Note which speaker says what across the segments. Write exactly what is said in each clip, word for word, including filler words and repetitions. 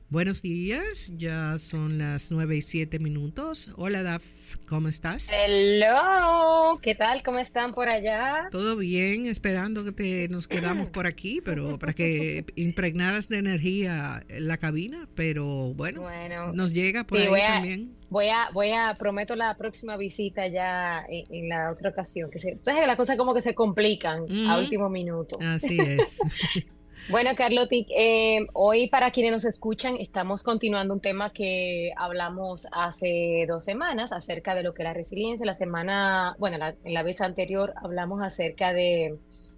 Speaker 1: Buenos días, ya son las nueve y siete minutos. Hola, Daf, ¿cómo estás?
Speaker 2: Hello, ¿qué tal? ¿Cómo están por allá?
Speaker 1: Todo bien, esperando que te, nos quedamos por aquí, pero para que impregnaras de energía la cabina, pero bueno,
Speaker 2: Bueno,
Speaker 1: nos llega por
Speaker 2: sí, voy
Speaker 1: ahí
Speaker 2: a,
Speaker 1: también.
Speaker 2: voy a, voy a, prometo la próxima visita ya en, en la otra ocasión. Que se, entonces las cosas como que se complican a
Speaker 1: Ujú,
Speaker 2: último minuto.
Speaker 1: así es.
Speaker 2: Bueno, Carloti, eh, hoy para quienes nos escuchan, estamos continuando un tema que hablamos hace dos semanas acerca de lo que es la resiliencia. La semana, bueno, la- en la vez anterior hablamos acerca de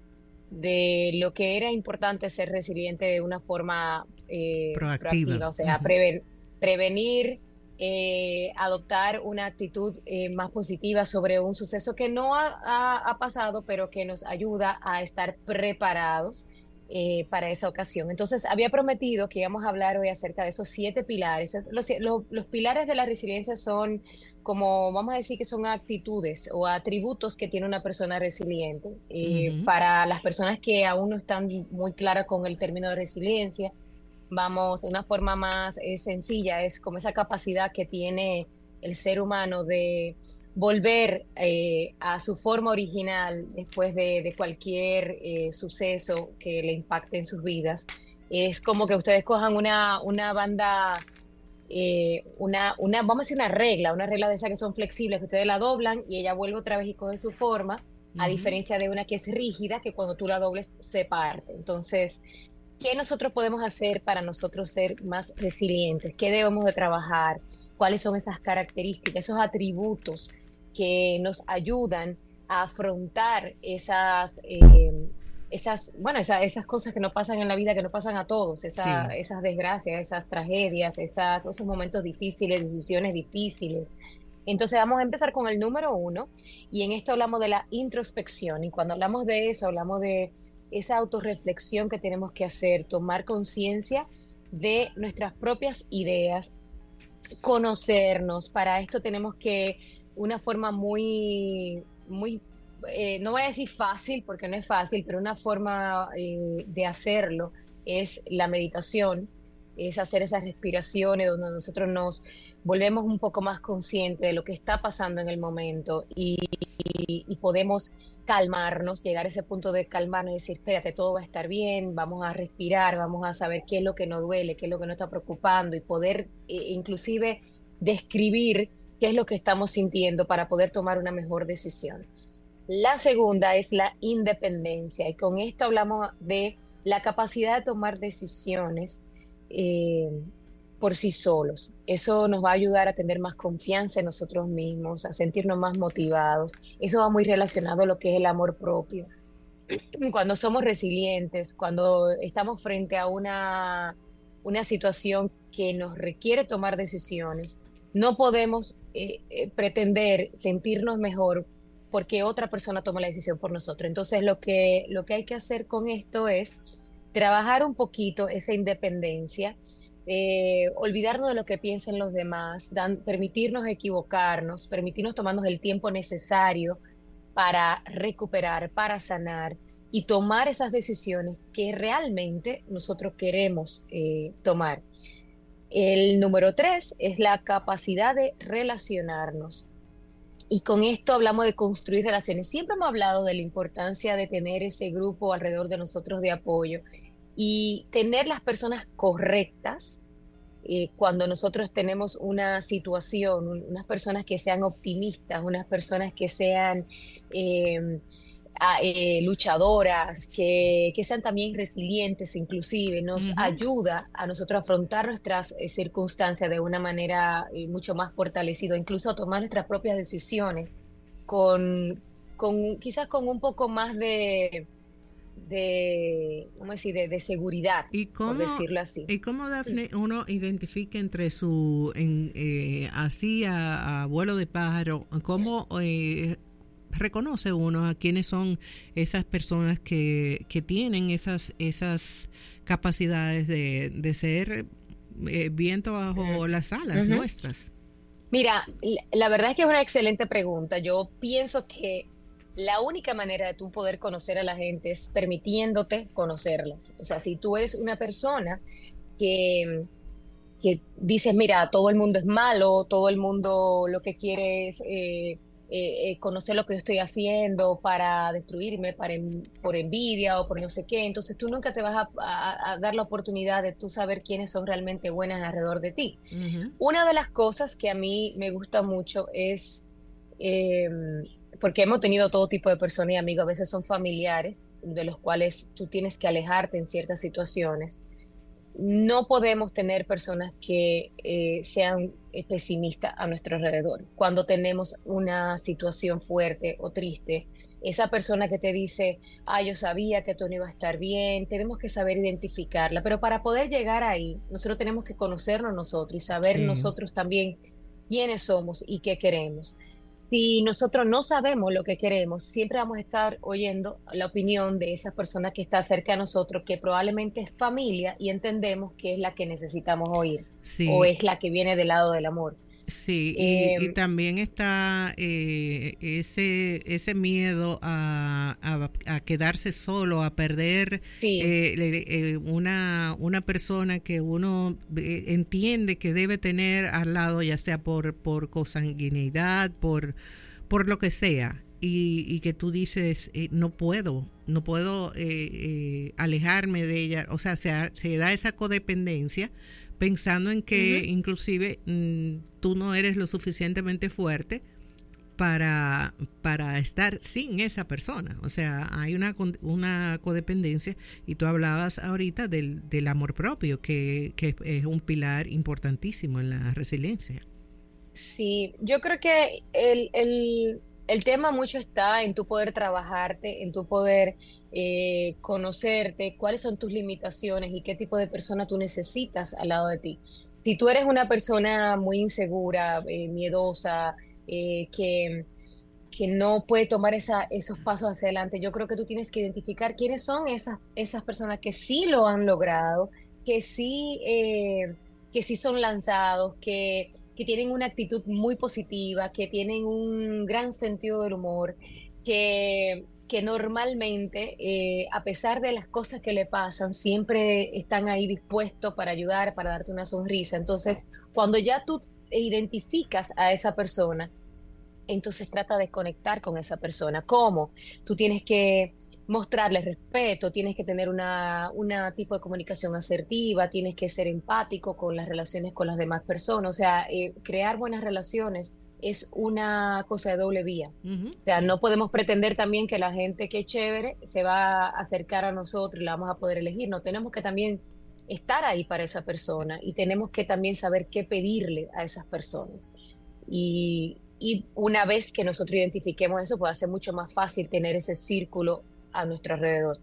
Speaker 2: de lo que era importante ser resiliente de una forma eh,
Speaker 1: Proactiva.
Speaker 2: proactiva, o sea,
Speaker 1: Ujú,
Speaker 2: preven- prevenir, eh, adoptar una actitud eh, más positiva sobre un suceso que no ha, ha- ha pasado, pero que nos ayuda a estar preparados eh, para esa ocasión. Entonces, había prometido que íbamos a hablar hoy acerca de esos siete pilares. Es- Los, los los pilares de la resiliencia son como vamos a decir que son actitudes o atributos que tiene una persona resiliente. Eh,
Speaker 1: ujú.
Speaker 2: para las personas que aún no están muy claras con el término de resiliencia, vamos, de una forma más eh, sencilla, es como esa capacidad que tiene el ser humano de volver eh, a su forma original después de, de cualquier eh, suceso que le impacte en sus vidas. Es como que ustedes cojan una, una banda eh, una, una, vamos a decir una regla, una regla de esas que son flexibles, que ustedes la doblan y ella vuelve otra vez y coge su forma, a
Speaker 1: Ujú.
Speaker 2: diferencia de una que es rígida, que cuando tú la dobles se parte. Entonces, ¿qué nosotros podemos hacer para nosotros ser más resilientes? ¿Qué debemos de trabajar? ¿Cuáles son esas características, esos atributos que nos ayudan a afrontar esas, eh, esas, bueno, esa- esas cosas que no pasan en la vida, que no pasan a todos, esa-
Speaker 1: Sí.
Speaker 2: esas desgracias, esas tragedias, esas, esos momentos difíciles, decisiones difíciles? Entonces vamos a empezar con el número uno y en esto hablamos de la introspección y cuando hablamos de eso hablamos de esa autorreflexión que tenemos que hacer, tomar conciencia de nuestras propias ideas, conocernos. Para esto tenemos que una forma muy, muy, eh, no voy a decir fácil porque no es fácil, pero una forma eh, de hacerlo es la meditación, es hacer esas respiraciones donde nosotros nos volvemos un poco más conscientes de lo que está pasando en el momento y, y, y podemos calmarnos, llegar a ese punto de calmarnos y decir, espérate, todo va a estar bien, vamos a respirar, vamos a saber qué es lo que nos duele, qué es lo que nos está preocupando y poder eh, inclusive describir qué es lo que estamos sintiendo para poder tomar una mejor decisión. La segunda es la independencia y con esto hablamos de la capacidad de tomar decisiones eh, por sí solos. Eso nos va a ayudar a tener más confianza en nosotros mismos, a sentirnos más motivados. Eso va muy relacionado a lo que es el amor propio. Cuando somos resilientes, cuando estamos frente a una, una situación que nos requiere tomar decisiones, no podemos eh, eh, pretender sentirnos mejor porque otra persona toma la decisión por nosotros. Entonces, lo que, lo que hay que hacer con esto es trabajar un poquito esa independencia, eh, olvidarnos de lo que piensen los demás, dan- permitirnos equivocarnos, permitirnos tomarnos el tiempo necesario para recuperar, para sanar y tomar esas decisiones que realmente nosotros queremos eh, tomar. El número tres es la capacidad de relacionarnos. Y con esto hablamos de construir relaciones. Siempre hemos hablado de la importancia de tener ese grupo alrededor de nosotros de apoyo y tener las personas correctas eh, cuando nosotros tenemos una situación, un- unas personas que sean optimistas, unas personas que sean eh, a- eh, luchadoras, que, que sean también resilientes, inclusive, nos
Speaker 1: Ujú.
Speaker 2: ayuda a nosotros a afrontar nuestras eh, circunstancias de una manera eh, mucho más fortalecida, incluso a tomar nuestras propias decisiones con, con quizás con un poco más de, de, ¿cómo decir?, de, de seguridad,
Speaker 1: ¿Y
Speaker 2: por
Speaker 1: cómo,
Speaker 2: decirlo así.
Speaker 1: y cómo Dafne, uno identifica entre su, en, eh, así a, a vuelo de pájaro, cómo eh, reconoce uno a quiénes son esas personas que, que tienen esas, esas capacidades de, de ser eh, viento bajo las alas
Speaker 2: Ujú.
Speaker 1: nuestras?
Speaker 2: Mira, la la verdad es que es una excelente pregunta. Yo pienso que la única manera de tú poder conocer a la gente es permitiéndote conocerlas. O sea, si tú eres una persona que que dices, mira, todo el mundo es malo, todo el mundo lo que quiere es eh, eh, eh, conocer lo que yo estoy haciendo para destruirme, para en- por envidia o por no sé qué. Entonces tú nunca te vas a, a- a dar la oportunidad de tú saber quiénes son realmente buenas alrededor de ti.
Speaker 1: Ujú.
Speaker 2: Una de las cosas que a mí me gusta mucho es, eh, porque hemos tenido todo tipo de personas y amigos, a veces son familiares, de los cuales tú tienes que alejarte en ciertas situaciones. No podemos tener personas que eh, sean eh, pesimistas a nuestro alrededor. Cuando tenemos una situación fuerte o triste, esa persona que te dice, ah, yo sabía que esto no iba a estar bien, tenemos que saber identificarla. Pero para poder llegar ahí, nosotros tenemos que conocernos nosotros y saber
Speaker 1: Sí.
Speaker 2: nosotros también quiénes somos y qué queremos. Si nosotros no sabemos lo que queremos, siempre vamos a estar oyendo la opinión de esa persona que está cerca de nosotros, que probablemente es familia y entendemos que es la que necesitamos oír o
Speaker 1: Sí,
Speaker 2: es la que viene del lado del amor.
Speaker 1: sí, y, y
Speaker 2: Eh,
Speaker 1: también está eh, ese, ese miedo a, a, a quedarse solo, a perder
Speaker 2: sí,
Speaker 1: eh, le- eh, una, una persona que uno eh, entiende que debe tener al lado, ya sea por, por consanguinidad, por, por lo que sea. Y, y que tú dices, eh, no puedo, no puedo eh, eh, alejarme de ella. O sea, se, se da esa codependencia pensando en que
Speaker 2: ujú,
Speaker 1: inclusive mmm, tú no eres lo suficientemente fuerte para, para estar sin esa persona. O sea, hay una, una codependencia y tú hablabas ahorita del, del amor propio, que, que es un pilar importantísimo en la resiliencia.
Speaker 2: sí, yo creo que el, el, el tema mucho está en tu poder trabajarte, en tu poder eh, conocerte, cuáles son tus limitaciones y qué tipo de persona tú necesitas al lado de ti. Si tú eres una persona muy insegura, eh, miedosa, eh, que, que no puede tomar esa, esos pasos hacia adelante, yo creo que tú tienes que identificar quiénes son esas, esas personas que sí lo han logrado, que sí, eh, que sí son lanzados, que que tienen una actitud muy positiva, que tienen un gran sentido del humor, que, que normalmente, eh, a pesar de las cosas que le pasan, siempre están ahí dispuestos para ayudar, para darte una sonrisa. Entonces, cuando ya tú identificas a esa persona, entonces trata de conectar con esa persona. ¿Cómo? Tú tienes que mostrarle respeto, tienes que tener una, una tipo de comunicación asertiva, tienes que ser empático con las relaciones con las demás personas. O sea, eh, crear buenas relaciones es una cosa de doble vía.
Speaker 1: Ujú,
Speaker 2: O sea,
Speaker 1: sí.
Speaker 2: no podemos pretender también que la gente que es chévere se va a acercar a nosotros y la vamos a poder elegir. No, tenemos que también estar ahí para esa persona y tenemos que también saber qué pedirle a esas personas. Y, y una vez que nosotros identifiquemos eso, puede ser mucho más fácil tener ese círculo a nuestro alrededor.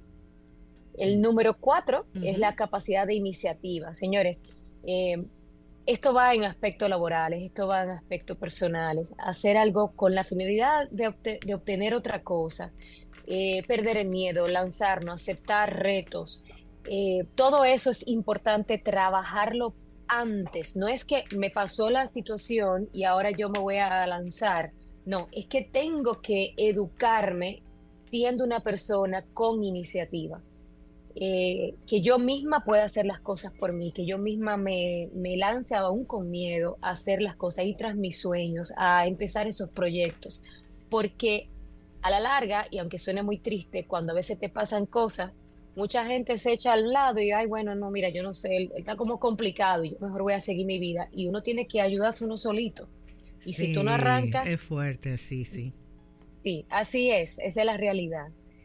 Speaker 2: El número cuatro es
Speaker 1: Ujú.
Speaker 2: la capacidad de iniciativa. Señores, eh, esto va en aspectos laborales, esto va en aspectos personales. Hacer algo con la finalidad de, obte- de obtener otra cosa, eh, perder el miedo, lanzarnos, aceptar retos. Eh, todo eso es importante trabajarlo antes. No es que me pasó la situación y ahora yo me voy a lanzar. No, es que tengo que educarme siendo una persona con iniciativa. Eh, que yo misma pueda hacer las cosas por mí, que yo misma me, me lance aún con miedo a hacer las cosas, ir tras mis sueños, a empezar esos proyectos, porque a la larga, y aunque suene muy triste, cuando a veces te pasan cosas, mucha gente se echa al lado y, ay, bueno, no, mira, yo no sé, él, él está como complicado y yo mejor voy a seguir mi vida, y uno tiene que ayudarse uno solito, y si tú no
Speaker 1: Sí,
Speaker 2: arrancas,
Speaker 1: es fuerte, sí, sí.
Speaker 2: sí, así es, esa es la realidad.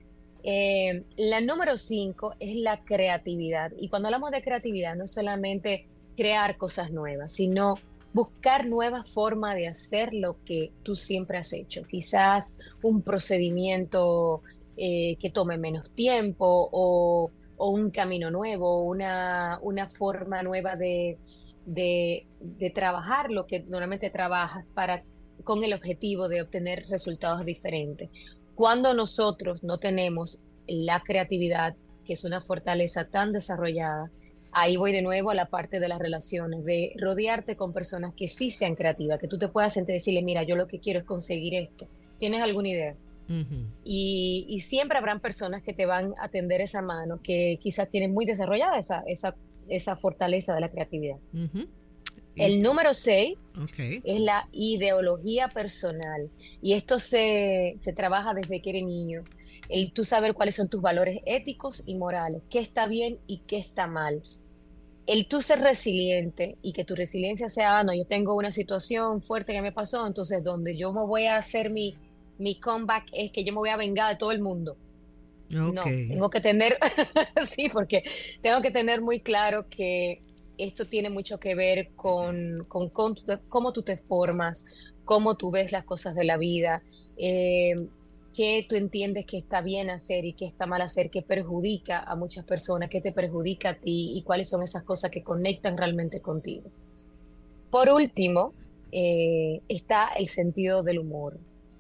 Speaker 2: Eh, la número cinco es la creatividad. Y cuando hablamos de creatividad, no es solamente crear cosas nuevas, sino buscar nuevas formas de hacer lo que tú siempre has hecho. Quizás un procedimiento eh, que tome menos tiempo o, o un camino nuevo, una, una forma nueva de, de, de trabajar lo que normalmente trabajas para, con el objetivo de obtener resultados diferentes. Cuando nosotros no tenemos la creatividad, que es una fortaleza tan desarrollada, ahí voy de nuevo a la parte de las relaciones, de rodearte con personas que sí sean creativas, que tú te puedas sentir y decirle, mira, yo lo que quiero es conseguir esto. ¿Tienes alguna idea?
Speaker 1: Ujú.
Speaker 2: Y, y siempre habrán personas que te van a tender esa mano, que quizás tienen muy desarrollada esa, esa, esa fortaleza de la creatividad.
Speaker 1: Ujú.
Speaker 2: El número seis
Speaker 1: Okay.
Speaker 2: es la ideología personal y esto se, se trabaja desde que eres niño. El tú saber cuáles son tus valores éticos y morales, qué está bien y qué está mal. El tú ser resiliente y que tu resiliencia sea, ah, no, yo tengo una situación fuerte que me pasó, entonces donde yo me voy a hacer mi, mi comeback es que yo me voy a vengar de todo el mundo. No,
Speaker 1: Okay.
Speaker 2: tengo que tener, sí, porque tengo que tener muy claro que esto tiene mucho que ver con, con, con tu- cómo tú te formas, cómo tú ves las cosas de la vida, eh, qué tú entiendes que está bien hacer y qué está mal hacer, qué perjudica a muchas personas, qué te perjudica a ti y cuáles son esas cosas que conectan realmente contigo. Por último, eh, está el sentido del humor.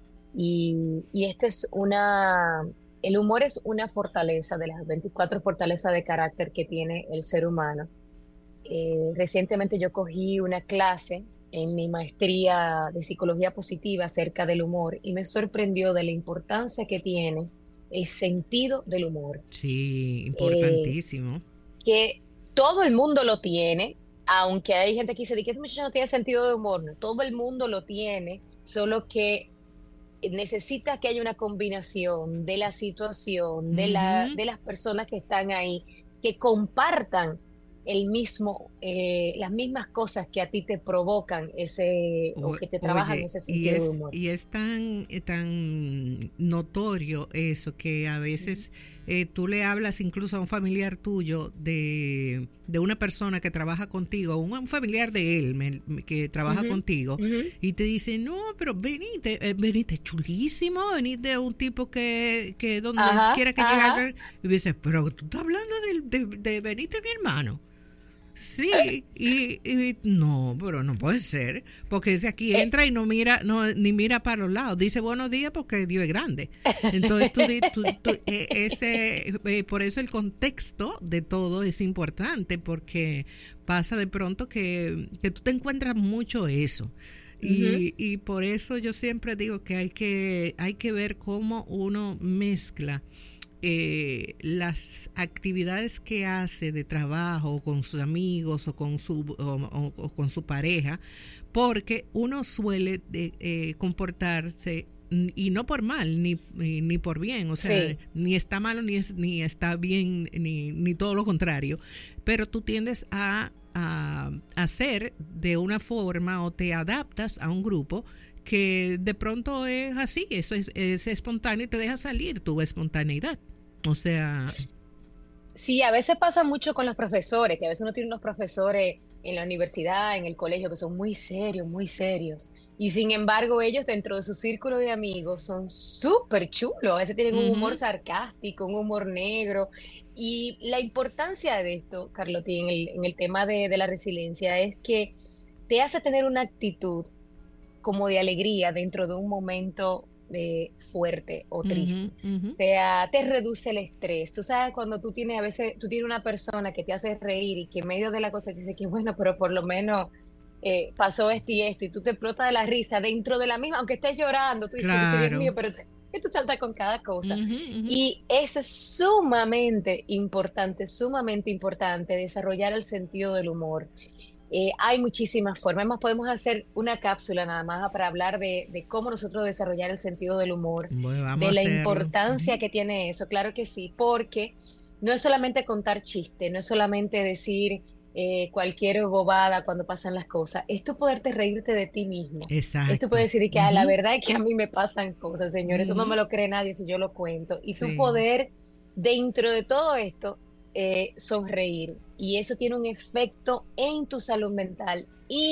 Speaker 2: Y, y este es una, el humor es una fortaleza de las veinticuatro fortalezas de carácter que tiene el ser humano. Eh, recientemente yo cogí una clase en mi maestría de psicología positiva acerca del humor y me sorprendió de la importancia que tiene el sentido del humor.
Speaker 1: Sí,
Speaker 2: Eh,
Speaker 1: importantísimo.
Speaker 2: que todo el mundo lo tiene, aunque hay gente que dice de que ese muchacho no tiene sentido de humor, no, todo el mundo lo tiene, solo que necesita que haya una combinación de la situación, de la,
Speaker 1: Ujú.
Speaker 2: de las personas que están ahí, que compartan el mismo, eh, las mismas cosas que a ti te provocan ese, o
Speaker 1: O-
Speaker 2: que te trabajan
Speaker 1: Oye,
Speaker 2: ese
Speaker 1: y
Speaker 2: sentido de
Speaker 1: es,
Speaker 2: humor.
Speaker 1: y es tan, eh, tan notorio eso que a
Speaker 2: Ujú,
Speaker 1: veces eh, tú le hablas incluso a un familiar tuyo de, de una persona que trabaja contigo, un, un familiar de él me- me- que trabaja
Speaker 2: ujú,
Speaker 1: contigo,
Speaker 2: ujú.
Speaker 1: y te dice, no, pero venite, eh, venite chulísimo, venite un tipo que, que donde
Speaker 2: Ajá,
Speaker 1: quiera que
Speaker 2: ajá.
Speaker 1: llegue, y dices, pero tú estás hablando de, de, de venite mi hermano. Sí, y, y no, pero no puede ser, porque si aquí
Speaker 2: Eh,
Speaker 1: entra y no mira, no ni mira para los lados, dice buenos días porque Dios es grande. Entonces tú, di- tú- tú- eh, ese, eh, por eso el contexto de todo es importante, porque pasa de pronto que, que tú te encuentras mucho eso.
Speaker 2: Ujú,
Speaker 1: Y, y por eso yo siempre digo que hay que, hay que ver cómo uno mezcla eh, las actividades que hace de trabajo con sus amigos o con su, o, o, o con su pareja, porque uno suele de, eh, comportarse y no por mal ni, ni, ni por bien, o sea,
Speaker 2: sí.
Speaker 1: ni está malo ni, es, ni está bien ni, ni todo lo contrario, pero tú tiendes a, a hacer de una forma o te adaptas a un grupo que de pronto es así, eso es, es espontáneo y te deja salir tu espontaneidad. O sea,
Speaker 2: Sí, a veces pasa mucho con los profesores, que a veces uno tiene unos profesores en la universidad, en el colegio, que son muy serios, muy serios. Y sin embargo, ellos dentro de su círculo de amigos son súper chulos. A veces tienen un humor
Speaker 1: ujú,
Speaker 2: sarcástico, un humor negro. Y la importancia de esto, Carlotti, en el, en el tema de, de la resiliencia, es que te hace tener una actitud como de alegría dentro de un momento de fuerte o
Speaker 1: ujú,
Speaker 2: triste.
Speaker 1: ujú.
Speaker 2: Te, ah, te reduce el estrés. Tú sabes, cuando tú tienes, a veces, tú tienes una persona que te hace reír y que en medio de la cosa te dice que bueno, pero por lo menos eh, pasó esto y esto, y tú te explotas de la risa dentro de la misma, aunque estés llorando, tú dices que Dios mío,
Speaker 1: Claro.
Speaker 2: pero que tú saltas con cada cosa.
Speaker 1: Ujú, ujú.
Speaker 2: Y es sumamente importante, sumamente importante desarrollar el sentido del humor. Eh, hay muchísimas formas. Además, podemos hacer una cápsula nada más para hablar de, de cómo nosotros desarrollar el sentido del humor,
Speaker 1: Bueno, vamos a
Speaker 2: de la
Speaker 1: hacerlo.
Speaker 2: importancia
Speaker 1: Ujú.
Speaker 2: que tiene eso. Claro que sí, porque no es solamente contar chistes, no es solamente decir eh, cualquier bobada cuando pasan las cosas. Es tú poderte reírte de ti mismo. Es tú
Speaker 1: Exacto.
Speaker 2: poder decir que ah, la
Speaker 1: Ujú,
Speaker 2: verdad es que a mí me pasan cosas, señores. Esto no me
Speaker 1: ujú.
Speaker 2: lo cree nadie si yo lo cuento. Y tú
Speaker 1: Sí,
Speaker 2: poder, dentro de todo esto, eh, sonreír. Y eso tiene un efecto en tu salud mental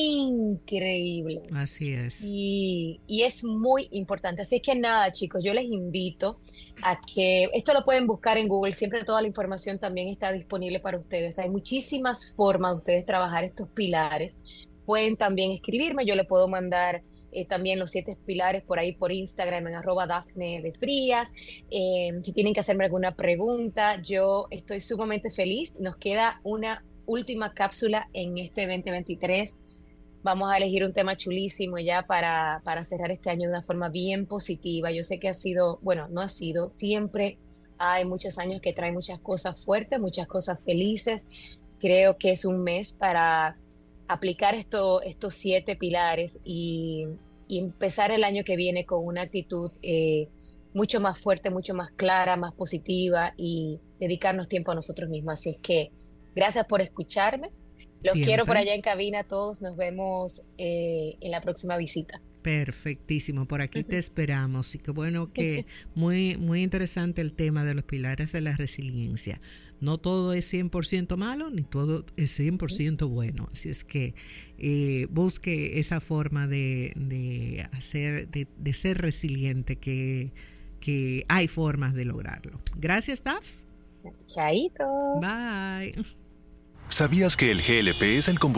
Speaker 2: increíble.
Speaker 1: así es.
Speaker 2: Y, y es muy importante. Así es que nada, chicos, yo les invito a que esto lo pueden buscar en Google. Siempre toda la información también está disponible para ustedes. Hay muchísimas formas de ustedes trabajar estos pilares. Pueden también escribirme. Yo le puedo mandar eh, también los siete pilares por ahí por Instagram en arroba Dafne de Frías. Eh, si tienen que hacerme alguna pregunta, yo estoy sumamente feliz. Nos queda una última cápsula en este dos mil veintitrés. Vamos a elegir un tema chulísimo ya para, para cerrar este año de una forma bien positiva. Yo sé que ha sido, bueno, no ha sido, siempre hay muchos años que traen muchas cosas fuertes, muchas cosas felices. Creo que es un mes para aplicar esto, estos siete pilares y, y empezar el año que viene con una actitud eh, mucho más fuerte, mucho más clara, más positiva y dedicarnos tiempo a nosotros mismos. Así es que gracias por escucharme. Los
Speaker 1: Siempre.
Speaker 2: quiero por allá en cabina todos. Nos vemos eh, en la próxima visita.
Speaker 1: Perfectísimo, por aquí te esperamos. Y qué bueno que muy, muy interesante el tema de los pilares de la resiliencia. No todo es cien por ciento malo, ni todo es cien por ciento bueno. Así es que eh, busque esa forma de, de, hacer, de, de ser resiliente, que, que hay formas de lograrlo. Gracias, Taf.
Speaker 2: Chaito.
Speaker 1: Bye.
Speaker 3: ¿Sabías que el G L P es el combustible